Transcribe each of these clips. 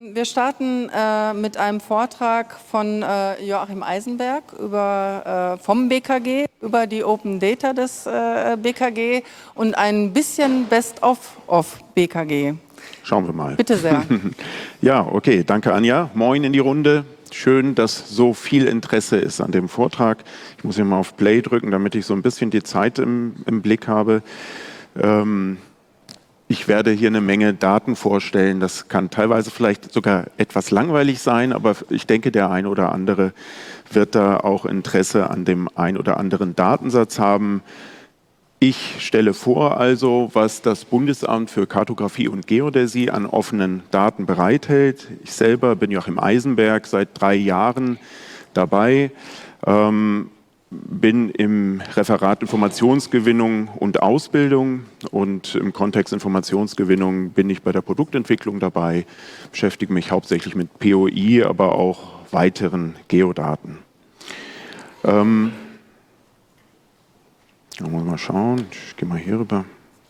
Wir starten mit einem Vortrag von Joachim Eisenberg vom BKG über die Open Data des BKG und ein bisschen Best-of BKG. Schauen wir mal. Bitte sehr. Ja, okay, danke Anja. Moin in die Runde. Schön, dass so viel Interesse ist an dem Vortrag. Ich muss hier mal auf Play drücken, damit ich so ein bisschen die Zeit im Blick habe. Ich werde hier eine Menge Daten vorstellen. Das kann teilweise vielleicht sogar etwas langweilig sein, aber ich denke, der ein oder andere wird da auch Interesse an dem ein oder anderen Datensatz haben. Ich stelle vor also, was das Bundesamt für Kartografie und Geodäsie an offenen Daten bereithält. Ich selber bin Joachim Eisenberg, seit 3 Jahren dabei. Bin im Referat Informationsgewinnung und Ausbildung und im Kontext Informationsgewinnung bin ich bei der Produktentwicklung dabei, beschäftige mich hauptsächlich mit POI, aber auch weiteren Geodaten. Muss mal schauen, ich gehe mal hier rüber.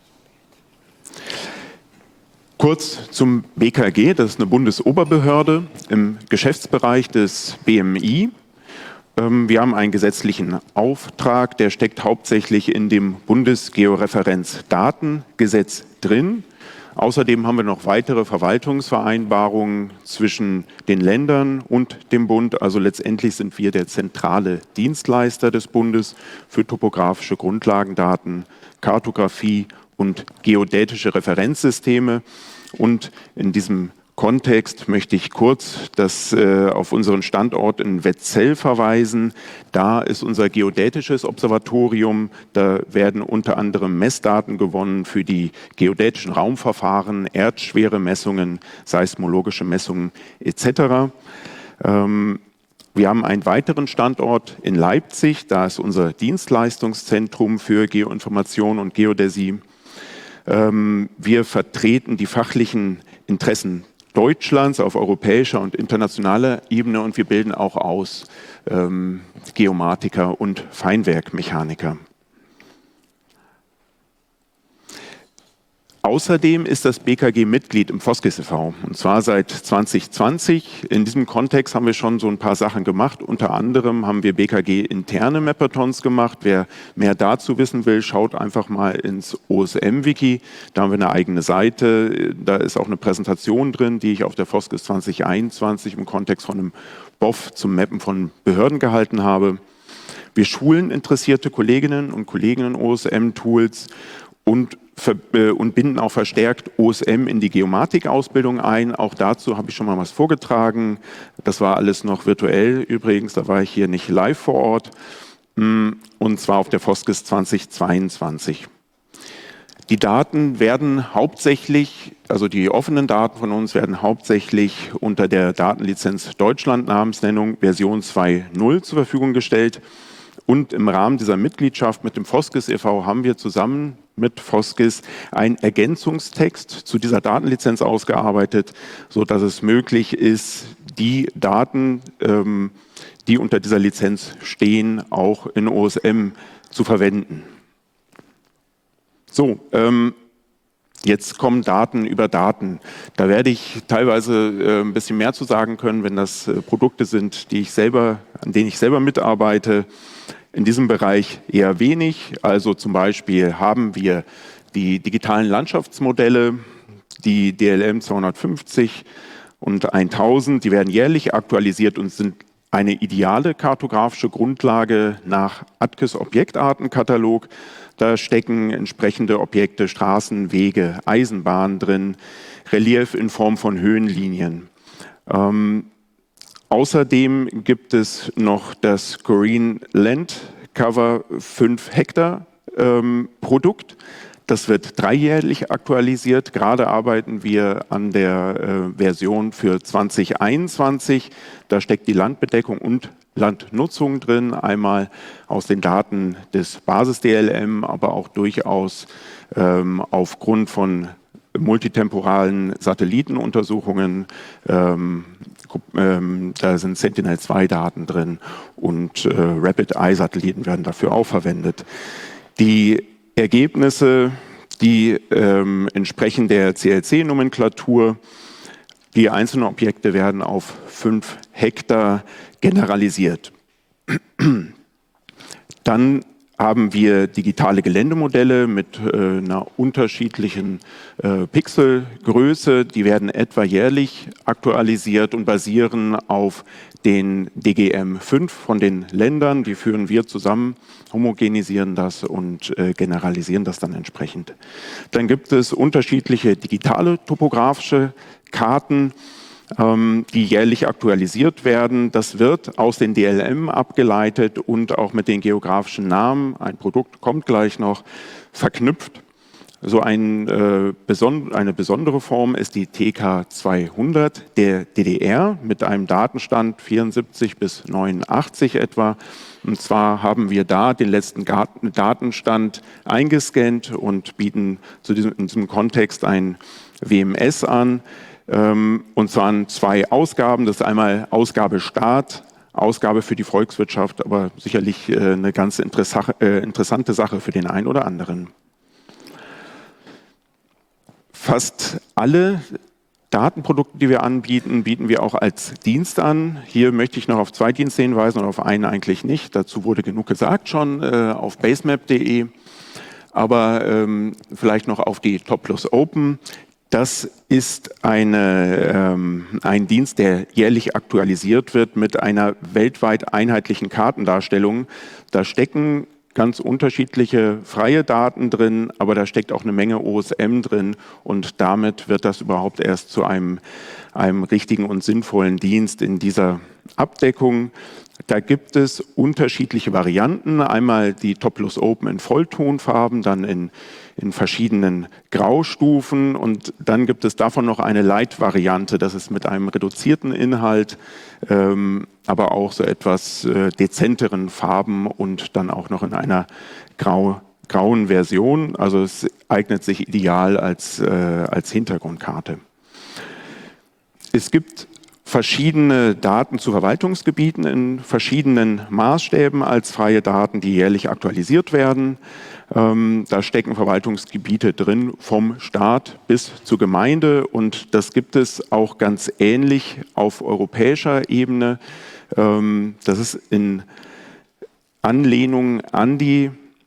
Kurz zum BKG, das ist eine Bundesoberbehörde im Geschäftsbereich des BMI. Wir haben einen gesetzlichen Auftrag, der steckt hauptsächlich in dem Bundesgeoreferenzdatengesetz drin. Außerdem haben wir noch weitere Verwaltungsvereinbarungen zwischen den Ländern und dem Bund. Also letztendlich sind wir der zentrale Dienstleister des Bundes für topografische Grundlagendaten, Kartografie und geodätische Referenzsysteme. Und in diesem Kontext möchte ich kurz auf unseren Standort in Wetzell verweisen. Da ist unser geodätisches Observatorium. Da werden unter anderem Messdaten gewonnen für die geodätischen Raumverfahren, Erdschweremessungen, seismologische Messungen etc. Wir haben einen weiteren Standort in Leipzig. Da ist unser Dienstleistungszentrum für Geoinformation und Geodäsie. Wir vertreten die fachlichen Interessen Deutschlands auf europäischer und internationaler Ebene und wir bilden auch aus Geomatiker und Feinwerkmechaniker. Außerdem ist das BKG Mitglied im Foskis e.V. und zwar seit 2020. In diesem Kontext haben wir schon so ein paar Sachen gemacht. Unter anderem haben wir BKG-interne Mapathons gemacht. Wer mehr dazu wissen will, schaut einfach mal ins OSM-Wiki. Da haben wir eine eigene Seite. Da ist auch eine Präsentation drin, die ich auf der Foskis 2021 im Kontext von einem BOF zum Mappen von Behörden gehalten habe. Wir schulen interessierte Kolleginnen und Kollegen in OSM-Tools und binden auch verstärkt OSM in die Geomatik-Ausbildung ein. Auch dazu habe ich schon mal was vorgetragen. Das war alles noch virtuell übrigens, da war ich hier nicht live vor Ort. Und zwar auf der Foskis 2022. Die Daten werden hauptsächlich, also die offenen Daten von uns werden hauptsächlich unter der Datenlizenz Deutschland Namensnennung Version 2.0 zur Verfügung gestellt. Und im Rahmen dieser Mitgliedschaft mit dem Foskis e.V. haben wir zusammen mit Foskis einen Ergänzungstext zu dieser Datenlizenz ausgearbeitet, sodass es möglich ist, die Daten, die unter dieser Lizenz stehen, auch in OSM zu verwenden. So, jetzt kommen Daten über Daten. Da werde ich teilweise ein bisschen mehr zu sagen können, wenn das Produkte sind, an denen ich selber mitarbeite. In diesem Bereich eher wenig. Also zum Beispiel haben wir die digitalen Landschaftsmodelle, die DLM 250 und 1000. Die werden jährlich aktualisiert und sind eine ideale kartografische Grundlage nach ATKIS Objektartenkatalog. Da stecken entsprechende Objekte, Straßen, Wege, Eisenbahnen drin, Relief in Form von Höhenlinien. Außerdem gibt es noch das Green Land Cover 5 Hektar Produkt. Das wird 3-jährlich aktualisiert. Gerade arbeiten wir an der Version für 2021. Da steckt die Landbedeckung und Landnutzung drin. Einmal aus den Daten des Basis-DLM, aber auch durchaus aufgrund von multitemporalen Satellitenuntersuchungen, da sind Sentinel-2-Daten drin und Rapid-Eye-Satelliten werden dafür auch verwendet. Die Ergebnisse, die entsprechen der CLC-Nomenklatur. Die einzelnen Objekte werden auf 5 Hektar generalisiert. Dann haben wir digitale Geländemodelle mit einer unterschiedlichen Pixelgröße. Die werden etwa jährlich aktualisiert und basieren auf den DGM-5 von den Ländern. Die führen wir zusammen, homogenisieren das und generalisieren das dann entsprechend. Dann gibt es unterschiedliche digitale topografische Karten, die jährlich aktualisiert werden. Das wird aus den DLM abgeleitet und auch mit den geografischen Namen, ein Produkt kommt gleich noch, verknüpft. So eine besondere Form ist die TK200 der DDR mit einem Datenstand 74 bis 89 etwa. Und zwar haben wir da den letzten Datenstand eingescannt und bieten in diesem Kontext ein WMS an. Und zwar in 2 Ausgaben. Das ist einmal Ausgabe Start, Ausgabe für die Volkswirtschaft, aber sicherlich eine ganz interessante Sache für den einen oder anderen. Fast alle Datenprodukte, die wir anbieten, bieten wir auch als Dienst an. Hier möchte ich noch auf 2 Dienste hinweisen und auf einen eigentlich nicht. Dazu wurde genug gesagt schon auf basemap.de. Aber vielleicht noch auf die Top Plus Open. Das ist ein Dienst, der jährlich aktualisiert wird mit einer weltweit einheitlichen Kartendarstellung. Da stecken ganz unterschiedliche freie Daten drin, aber da steckt auch eine Menge OSM drin und damit wird das überhaupt erst zu einem richtigen und sinnvollen Dienst in dieser Abdeckung. Da gibt es unterschiedliche Varianten. Einmal die Top Plus Open in Volltonfarben, dann in verschiedenen Graustufen und dann gibt es davon noch eine Light-Variante. Das ist mit einem reduzierten Inhalt, aber auch so etwas dezenteren Farben und dann auch noch in einer grauen Version. Also es eignet sich ideal als Hintergrundkarte. Es gibt verschiedene Daten zu Verwaltungsgebieten in verschiedenen Maßstäben als freie Daten, die jährlich aktualisiert werden. Da stecken Verwaltungsgebiete drin vom Staat bis zur Gemeinde und das gibt es auch ganz ähnlich auf europäischer Ebene. Das ist in Anlehnung an die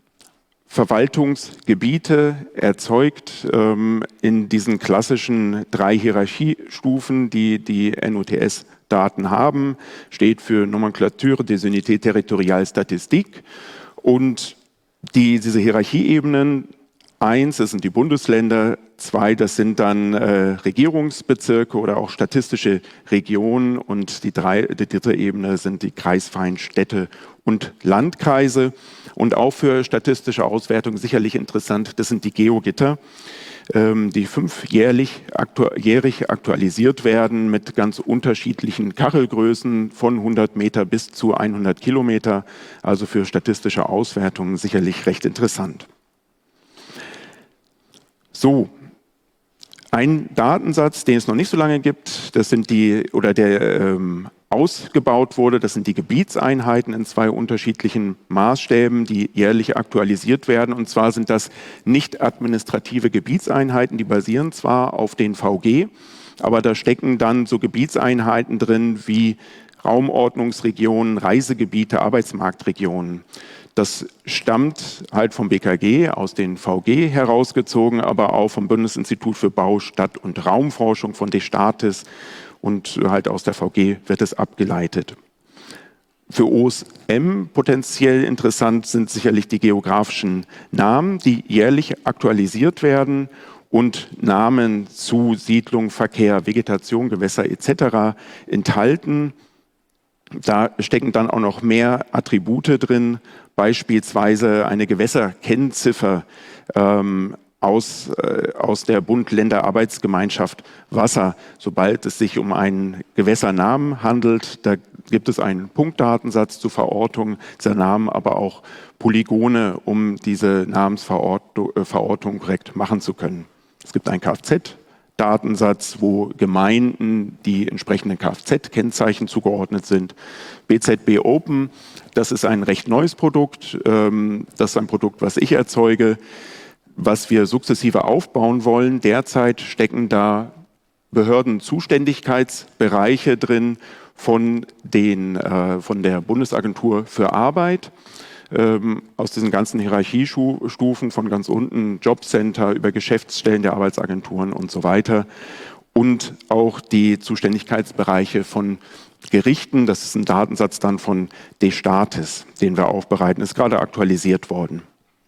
Verwaltungsgebiete erzeugt in diesen klassischen 3 Hierarchiestufen, die NUTS-Daten haben, steht für Nomenclature des Unités Territoriales Statistiques und diese Hierarchieebenen, 1, das sind die Bundesländer, 2, das sind dann Regierungsbezirke oder auch statistische Regionen und die dritte Ebene sind die kreisfreien Städte und Landkreise. Und auch für statistische Auswertung sicherlich interessant, das sind die Geogitter, die 5-jährig aktualisiert werden mit ganz unterschiedlichen Kachelgrößen von 100 Meter bis zu 100 Kilometer, also für statistische Auswertungen sicherlich recht interessant. So, ein Datensatz, den es noch nicht so lange gibt, das sind der ausgebaut wurde, das sind die Gebietseinheiten in 2 unterschiedlichen Maßstäben, die jährlich aktualisiert werden. Und zwar sind das nicht administrative Gebietseinheiten, die basieren zwar auf den VG, aber da stecken dann so Gebietseinheiten drin wie Raumordnungsregionen, Reisegebiete, Arbeitsmarktregionen. Das stammt halt vom BKG, aus den VG herausgezogen, aber auch vom Bundesinstitut für Bau, Stadt- und Raumforschung, von DESTATIS und halt aus der VG wird es abgeleitet. Für OSM potenziell interessant sind sicherlich die geografischen Namen, die jährlich aktualisiert werden und Namen zu Siedlung, Verkehr, Vegetation, Gewässer etc. enthalten. Da stecken dann auch noch mehr Attribute drin, beispielsweise eine Gewässerkennziffer aus der Bund-Länder-Arbeitsgemeinschaft Wasser. Sobald es sich um einen Gewässernamen handelt, da gibt es einen Punktdatensatz zur Verortung dieser Namen, aber auch Polygone, um diese Namensverortung korrekt machen zu können. Es gibt einen Kfz-Datensatz, wo Gemeinden die entsprechenden Kfz-Kennzeichen zugeordnet sind. BZB Open, das ist ein recht neues Produkt. Das ist ein Produkt, was ich erzeuge, was wir sukzessive aufbauen wollen. Derzeit stecken da Behördenzuständigkeitsbereiche drin von der Bundesagentur für Arbeit, aus diesen ganzen Hierarchiestufen von ganz unten, Jobcenter über Geschäftsstellen der Arbeitsagenturen und so weiter. Und auch die Zuständigkeitsbereiche von Gerichten, das ist ein Datensatz dann von DeStatis, den wir aufbereiten, ist gerade aktualisiert worden.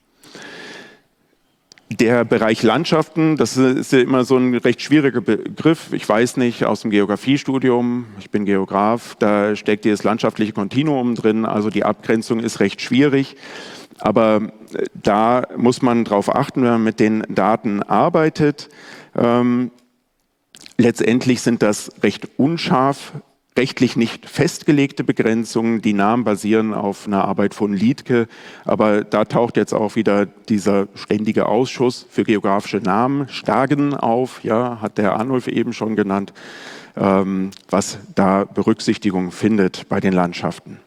Der Bereich Landschaften, das ist ja immer so ein recht schwieriger Begriff. Ich weiß nicht, aus dem Geografiestudium, ich bin Geograf, da steckt dieses landschaftliche Kontinuum drin, also die Abgrenzung ist recht schwierig. Aber da muss man darauf achten, wenn man mit den Daten arbeitet. Letztendlich sind das recht unscharf, rechtlich nicht festgelegte Begrenzungen. Die Namen basieren auf einer Arbeit von Liedtke, aber da taucht jetzt auch wieder dieser ständige Ausschuss für geografische Namen, Stagen, auf, ja, hat der Arnulf eben schon genannt, was da Berücksichtigung findet bei den Landschaften.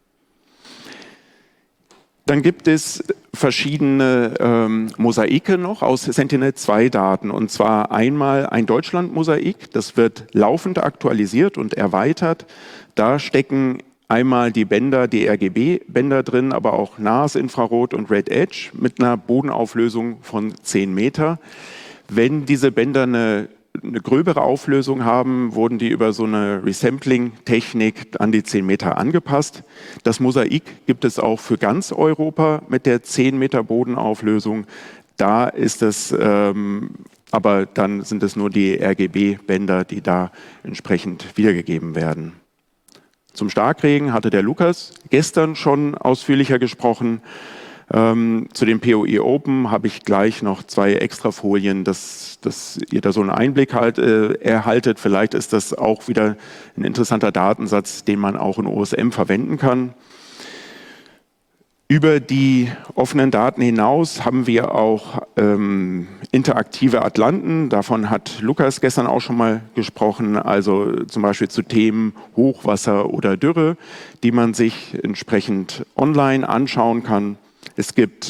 Dann gibt es verschiedene Mosaike noch aus Sentinel-2-Daten, und zwar einmal ein Deutschland-Mosaik, das wird laufend aktualisiert und erweitert. Da stecken einmal die Bänder, die RGB-Bänder drin, aber auch nahes Infrarot und Red Edge mit einer Bodenauflösung von 10 Meter. Wenn diese Bänder eine gröbere Auflösung haben, wurden die über so eine Resampling-Technik an die 10 Meter angepasst. Das Mosaik gibt es auch für ganz Europa mit der 10 Meter Bodenauflösung. Da ist es, aber dann sind es nur die RGB-Bänder, die da entsprechend wiedergegeben werden. Zum Starkregen hatte der Lukas gestern schon ausführlicher gesprochen. Zu dem POE Open habe ich gleich noch 2 Extrafolien, dass ihr da so einen Einblick erhaltet. Vielleicht ist das auch wieder ein interessanter Datensatz, den man auch in OSM verwenden kann. Über die offenen Daten hinaus haben wir auch interaktive Atlanten. Davon hat Lukas gestern auch schon mal gesprochen, also zum Beispiel zu Themen Hochwasser oder Dürre, die man sich entsprechend online anschauen kann. Es gibt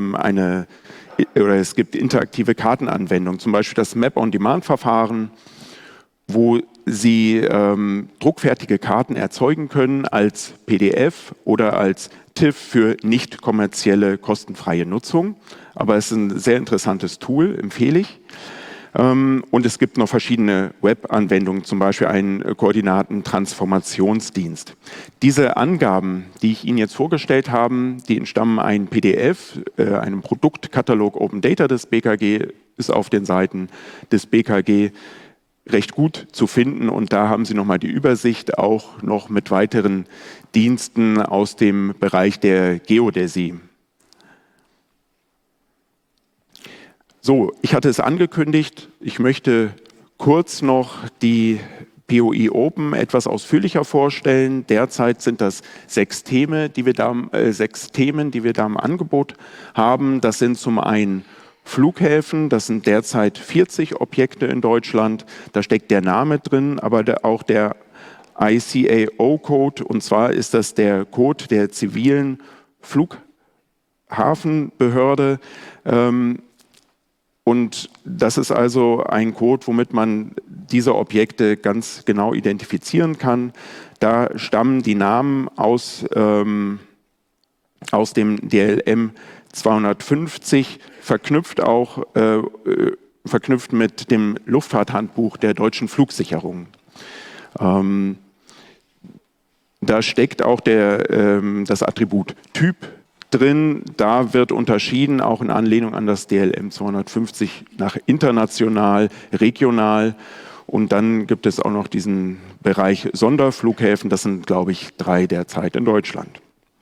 interaktive Kartenanwendungen, zum Beispiel das Map-on-Demand-Verfahren, wo Sie druckfertige Karten erzeugen können als PDF oder als TIFF für nicht kommerzielle, kostenfreie Nutzung. Aber es ist ein sehr interessantes Tool, empfehle ich. Und es gibt noch verschiedene Web-Anwendungen, zum Beispiel einen Koordinatentransformationsdienst. Diese Angaben, die ich Ihnen jetzt vorgestellt habe, die entstammen einem PDF, einem Produktkatalog Open Data des BKG, ist auf den Seiten des BKG recht gut zu finden. Und da haben Sie nochmal die Übersicht, auch noch mit weiteren Diensten aus dem Bereich der Geodäsie. So, ich hatte es angekündigt, ich möchte kurz noch die POE Open etwas ausführlicher vorstellen. Derzeit sind das 6 Themen, die wir da im Angebot haben. Das sind zum einen Flughäfen, das sind derzeit 40 Objekte in Deutschland. Da steckt der Name drin, aber auch der ICAO-Code. Und zwar ist das der Code der zivilen Flughafenbehörde. Und das ist also ein Code, womit man diese Objekte ganz genau identifizieren kann. Da stammen die Namen aus dem DLM 250, verknüpft mit dem Luftfahrthandbuch der deutschen Flugsicherung. Da steckt auch das Attribut Typ drin. Da wird unterschieden, auch in Anlehnung an das DLM 250 nach international, regional. Und dann gibt es auch noch diesen Bereich Sonderflughäfen. Das sind, glaube ich, 3 derzeit in Deutschland.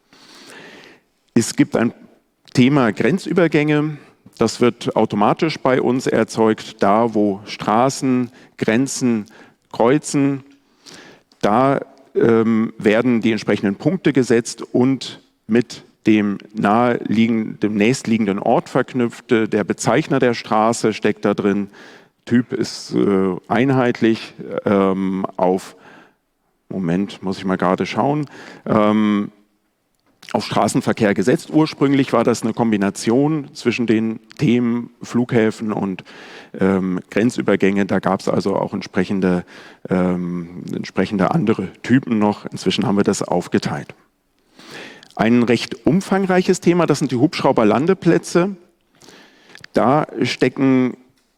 Es gibt ein Thema Grenzübergänge. Das wird automatisch bei uns erzeugt. Da, wo Straßen Grenzen kreuzen, da werden die entsprechenden Punkte gesetzt und mit dem nächstliegenden Ort verknüpft. Der Bezeichner der Straße steckt da drin. Typ ist einheitlich Moment, muss ich mal gerade schauen. auf Straßenverkehr gesetzt. Ursprünglich war das eine Kombination zwischen den Themen Flughäfen und Grenzübergänge. Da gab es also auch entsprechende andere Typen noch. Inzwischen haben wir das aufgeteilt. Ein recht umfangreiches Thema, das sind die Hubschrauberlandeplätze. Da stecken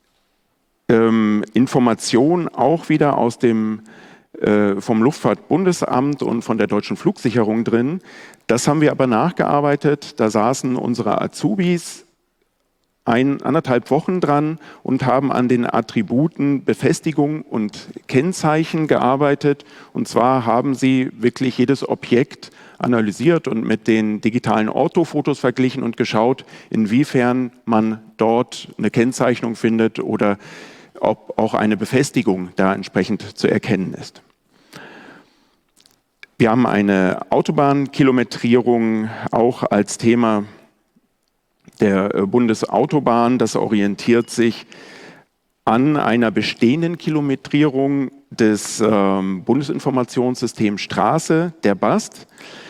Informationen auch wieder aus vom Luftfahrtbundesamt und von der Deutschen Flugsicherung drin. Das haben wir aber nachgearbeitet. Da saßen unsere Azubis 1,5 Wochen dran und haben an den Attributen Befestigung und Kennzeichen gearbeitet. Und zwar haben sie wirklich jedes Objekt analysiert und mit den digitalen Orthofotos verglichen und geschaut, inwiefern man dort eine Kennzeichnung findet oder ob auch eine Befestigung da entsprechend zu erkennen ist. Wir haben eine Autobahnkilometrierung auch als Thema der Bundesautobahn. Das orientiert sich an einer bestehenden Kilometrierung des Bundesinformationssystems Straße, der BAST.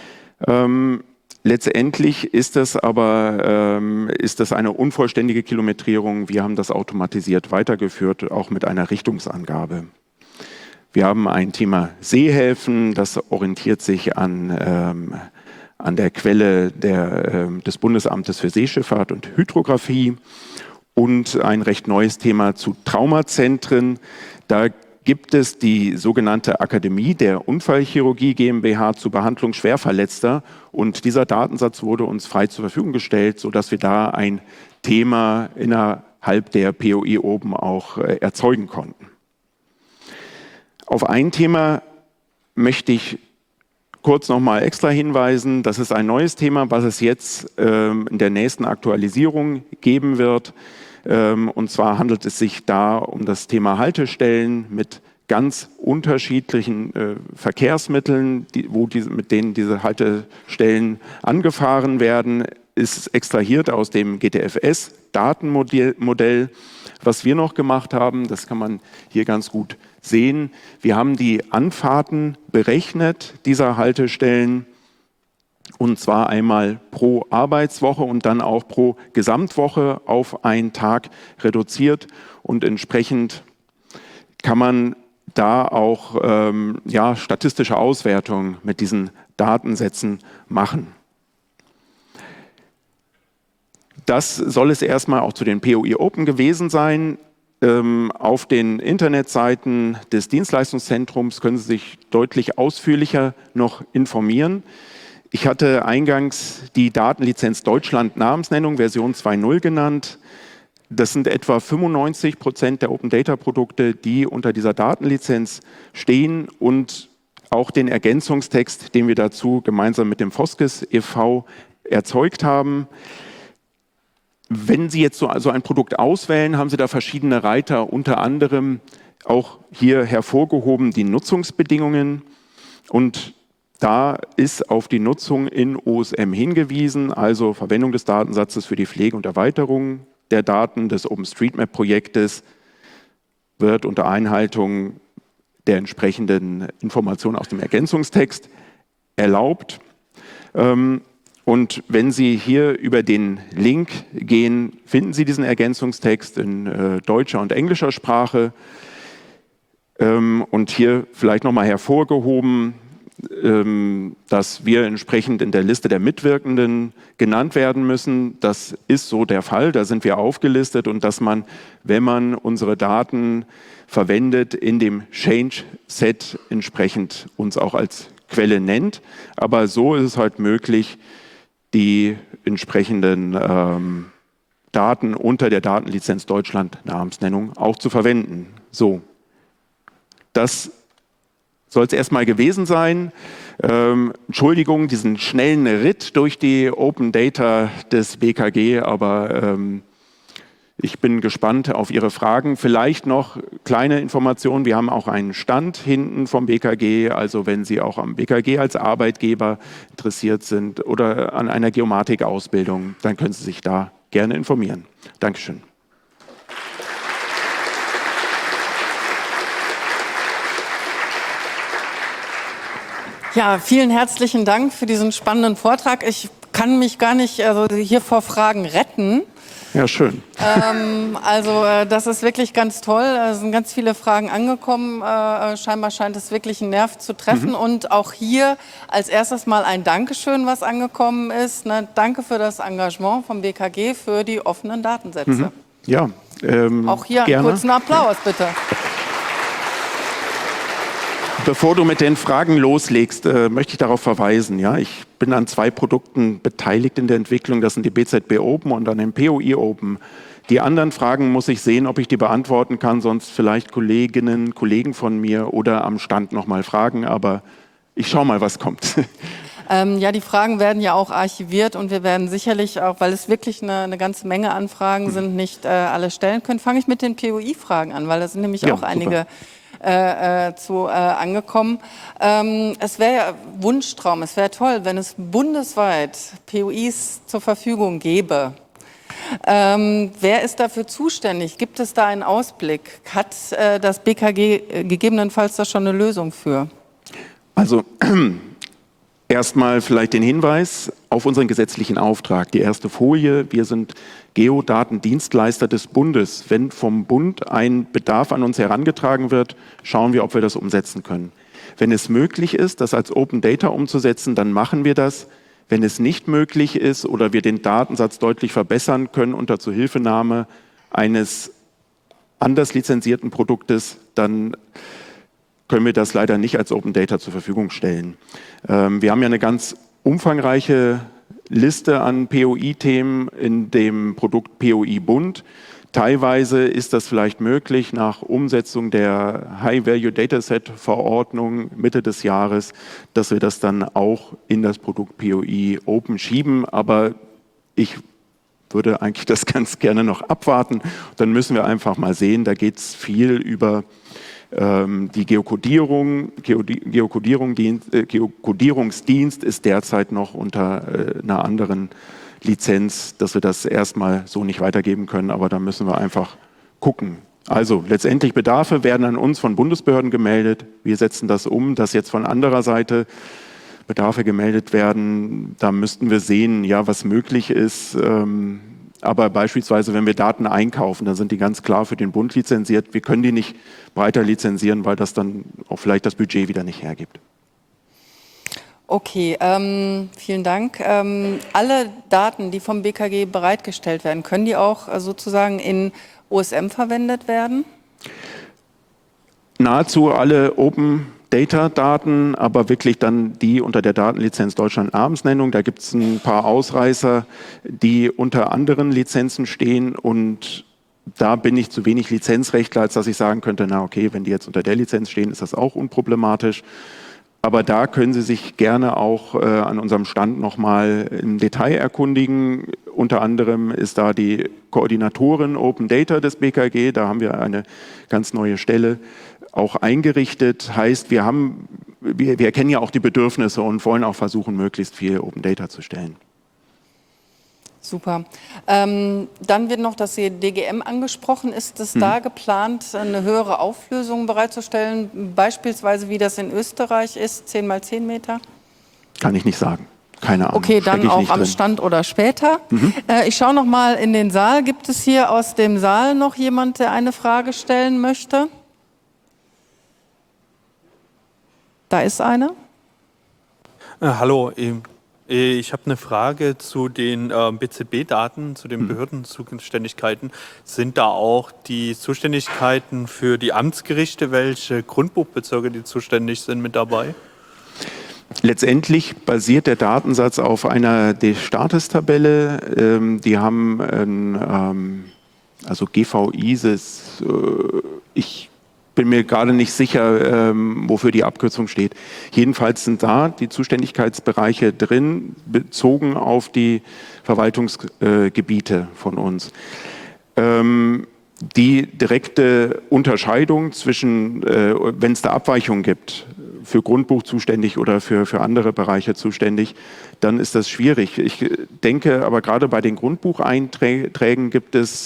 Letztendlich ist das aber eine unvollständige Kilometrierung. Wir haben das automatisiert weitergeführt, auch mit einer Richtungsangabe. Wir haben ein Thema Seehäfen, das orientiert sich an der Quelle des Bundesamtes für Seeschifffahrt und Hydrographie, und ein recht neues Thema zu Traumazentren. Da gibt es die sogenannte Akademie der Unfallchirurgie GmbH zur Behandlung Schwerverletzter, und dieser Datensatz wurde uns frei zur Verfügung gestellt, sodass wir da ein Thema innerhalb der POI oben auch erzeugen konnten. Auf ein Thema möchte ich kurz nochmal extra hinweisen. Das ist ein neues Thema, was es jetzt in der nächsten Aktualisierung geben wird. Und zwar handelt es sich da um das Thema Haltestellen mit ganz unterschiedlichen Verkehrsmitteln, mit denen diese Haltestellen angefahren werden. Ist extrahiert aus dem GTFS-Datenmodell. Was wir noch gemacht haben, das kann man hier ganz gut sehen. Wir haben die Anfahrten berechnet dieser Haltestellen, und zwar einmal pro Arbeitswoche und dann auch pro Gesamtwoche auf einen Tag reduziert, und entsprechend kann man da auch statistische Auswertungen mit diesen Datensätzen machen. Das soll es erstmal auch zu den POI Open gewesen sein. Auf den Internetseiten des Dienstleistungszentrums können Sie sich deutlich ausführlicher noch informieren. Ich hatte eingangs die Datenlizenz Deutschland Namensnennung Version 2.0 genannt. Das sind etwa 95% der Open Data Produkte, die unter dieser Datenlizenz stehen, und auch den Ergänzungstext, den wir dazu gemeinsam mit dem Foskis e.V. erzeugt haben. Wenn Sie jetzt so ein Produkt auswählen, haben Sie da verschiedene Reiter, unter anderem auch hier hervorgehoben die Nutzungsbedingungen, und da ist auf die Nutzung in OSM hingewiesen, also Verwendung des Datensatzes für die Pflege und Erweiterung der Daten des OpenStreetMap-Projektes wird unter Einhaltung der entsprechenden Informationen aus dem Ergänzungstext erlaubt. Und wenn Sie hier über den Link gehen, finden Sie diesen Ergänzungstext in deutscher und englischer Sprache. Und hier vielleicht nochmal hervorgehoben, dass wir entsprechend in der Liste der Mitwirkenden genannt werden müssen. Das ist so der Fall, da sind wir aufgelistet, und dass man, wenn man unsere Daten verwendet, in dem Change-Set entsprechend uns auch als Quelle nennt. Aber so ist es halt möglich, die entsprechenden Daten unter der Datenlizenz Deutschland Namensnennung auch zu verwenden. So, das soll es erstmal gewesen sein. Entschuldigung, diesen schnellen Ritt durch die Open Data des BKG, aber ich bin gespannt auf Ihre Fragen. Vielleicht noch kleine Informationen. Wir haben auch einen Stand hinten vom BKG. Also wenn Sie auch am BKG als Arbeitgeber interessiert sind oder an einer Geomatik-Ausbildung, dann können Sie sich da gerne informieren. Dankeschön. Ja, vielen herzlichen Dank für diesen spannenden Vortrag. Ich kann mich gar nicht hier vor Fragen retten. Ja, schön. Das ist wirklich ganz toll. Es sind ganz viele Fragen angekommen. Scheinbar scheint es wirklich einen Nerv zu treffen. Und auch hier als erstes mal ein Dankeschön, was angekommen ist. Ne? Danke für das Engagement vom BKG für die offenen Datensätze. Ja, auch hier gerne. einen kurzen Applaus, bitte. Bevor du mit den Fragen loslegst, möchte ich darauf verweisen. Ja, ich bin an 2 Produkten beteiligt in der Entwicklung. Das sind die BZB Open und an dem POI Open. Die anderen Fragen muss ich sehen, ob ich die beantworten kann. Sonst vielleicht Kolleginnen, Kollegen von mir oder am Stand nochmal fragen. Aber ich schaue mal, was kommt. Ja, die Fragen werden ja auch archiviert und wir werden sicherlich auch, weil es wirklich eine ganze Menge an Fragen sind, nicht alle stellen können. Fange ich mit den POI-Fragen an, weil da sind nämlich auch einige angekommen. Es wäre ja Wunschtraum, es wäre toll, wenn es bundesweit POIs zur Verfügung gäbe. Wer ist dafür zuständig? Gibt es da einen Ausblick? Hat das BKG gegebenenfalls da schon eine Lösung für? Also erstmal vielleicht den Hinweis auf unseren gesetzlichen Auftrag. Die erste Folie, wir sind Geodatendienstleister des Bundes. Wenn vom Bund ein Bedarf an uns herangetragen wird, schauen wir, ob wir das umsetzen können. Wenn es möglich ist, das als Open Data umzusetzen, dann machen wir das. Wenn es nicht möglich ist oder wir den Datensatz deutlich verbessern können unter Zuhilfenahme eines anders lizenzierten Produktes, dann können wir das leider nicht als Open Data zur Verfügung stellen. Wir haben ja eine ganz umfangreiche Liste an POI-Themen in dem Produkt POI Bund. Teilweise ist das vielleicht möglich nach Umsetzung der High-Value-Dataset-Verordnung Mitte des Jahres, dass wir das dann auch in das Produkt POI Open schieben. Aber ich würde eigentlich das ganz gerne noch abwarten. Dann müssen wir einfach mal sehen, da geht es viel über die Geokodierungsdienst ist derzeit noch unter einer anderen Lizenz, dass wir das erstmal so nicht weitergeben können, aber da müssen wir einfach gucken. Also letztendlich Bedarfe werden an uns von Bundesbehörden gemeldet. Wir setzen das um, dass jetzt von anderer Seite Bedarfe gemeldet werden. Da müssten wir sehen, ja, was möglich ist. Aber beispielsweise, wenn wir Daten einkaufen, dann sind die ganz klar für den Bund lizenziert. Wir können die nicht breiter lizenzieren, weil das dann auch vielleicht das Budget wieder nicht hergibt. Okay, vielen Dank. Alle Daten, die vom BKG bereitgestellt werden, können die auch sozusagen in OSM verwendet werden? Nahezu alle Open Data Daten, aber wirklich dann die unter der Datenlizenz Deutschland Namensnennung. Da gibt es ein paar Ausreißer, die unter anderen Lizenzen stehen und da bin ich zu wenig Lizenzrechtler, als dass ich sagen könnte, na okay, wenn die jetzt unter der Lizenz stehen, ist das auch unproblematisch. Aber da können Sie sich gerne auch an unserem Stand nochmal im Detail erkundigen. Unter anderem ist da die Koordinatorin Open Data des BKG, da haben wir eine ganz neue Stelle auch eingerichtet. Heißt, wir erkennen ja auch die Bedürfnisse und wollen auch versuchen, möglichst viel Open Data zu stellen. Super. Dann wird noch das DGM angesprochen. Ist es da geplant, eine höhere Auflösung bereitzustellen, beispielsweise wie das in Österreich ist, 10 mal 10 Meter? Kann ich nicht sagen. Keine Ahnung. Okay, dann auch am Stand oder später. Ich schaue noch mal in den Saal. Gibt es hier aus dem Saal noch jemand, der eine Frage stellen möchte? Da ist eine. Hallo, ich habe eine Frage zu den BZB-Daten, zu den Behördenzuständigkeiten. Sind da auch die Zuständigkeiten für die Amtsgerichte, welche Grundbuchbezirke die zuständig sind, mit dabei? Letztendlich basiert der Datensatz auf einer Status-Tabelle. Die haben also GV-ISIS, ich bin mir gerade nicht sicher, wofür die Abkürzung steht. Jedenfalls sind da die Zuständigkeitsbereiche drin, bezogen auf die Verwaltungsgebiete von uns. Die direkte Unterscheidung zwischen, wenn es da Abweichungen gibt, für Grundbuch zuständig oder für andere Bereiche zuständig, dann ist das schwierig. Ich denke aber gerade bei den Grundbucheinträgen gibt es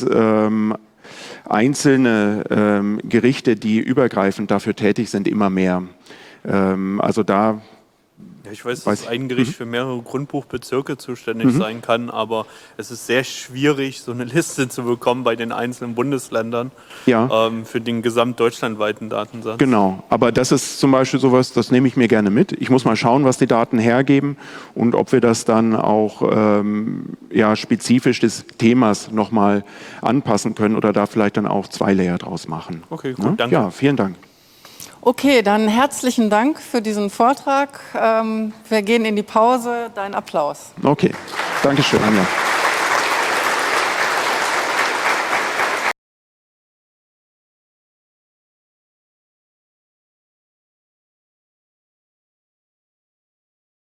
einzelne Gerichte, die übergreifend dafür tätig sind, immer mehr. Also da Ja, ich weiß, dass ein Gericht für mehrere Grundbuchbezirke zuständig sein kann, aber es ist sehr schwierig, so eine Liste zu bekommen bei den einzelnen Bundesländern für den gesamtdeutschlandweiten Datensatz. Genau, aber das ist zum Beispiel sowas, das nehme ich mir gerne mit. Ich muss mal schauen, was die Daten hergeben und ob wir das dann auch spezifisch des Themas nochmal anpassen können oder da vielleicht dann auch 2 Layer draus machen. Okay, gut, danke. Ja, vielen Dank. Okay, dann herzlichen Dank für diesen Vortrag. Wir gehen in die Pause. Dein Applaus. Okay, Dankeschön, Anja.